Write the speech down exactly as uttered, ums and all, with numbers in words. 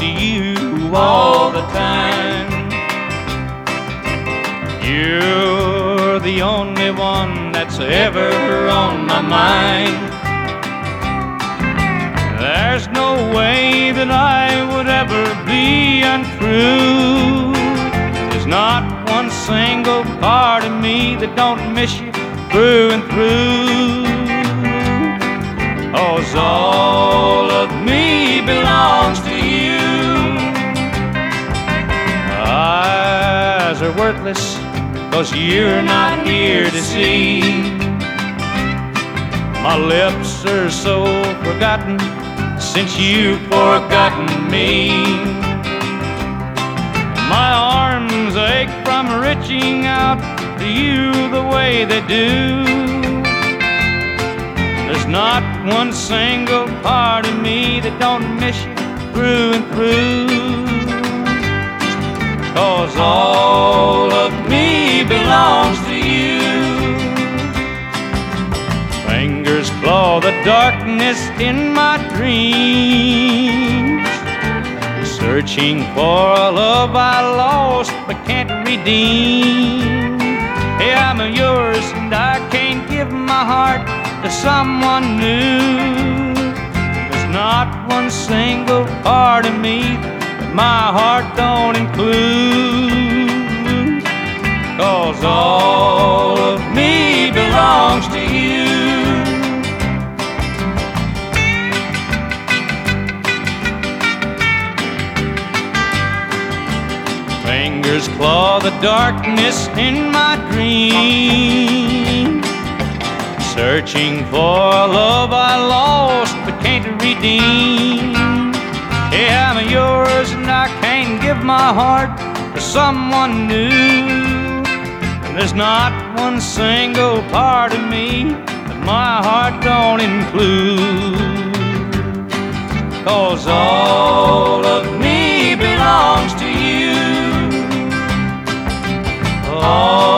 to you all the time. You're the only one that's ever on my mind. There's no way that I would ever be untrue. There's not one single part of me that don't miss you through and through. 'Cause all of me belongs to you. Eyes are worthless 'cause you're not here to see. My lips are so forgotten since you've forgotten me. My arms ache from reaching out to you the way they do. There's not one single part of me that don't miss you through and through. 'Cause all of me belongs to you. Fingers claw the darkness in my dreams, searching for a love I lost but can't redeem. Hey, I'm yours and I can't give my heart to someone new. There's not one single part of me that my heart don't include. 'Cause all of me belongs to you. Fingers claw the darkness in my dreams, searching for a love I lost but can't redeem. Yeah, I'm yours and I can't give my heart to someone new. And there's not one single part of me that my heart don't include. 'Cause all of me belongs to you. All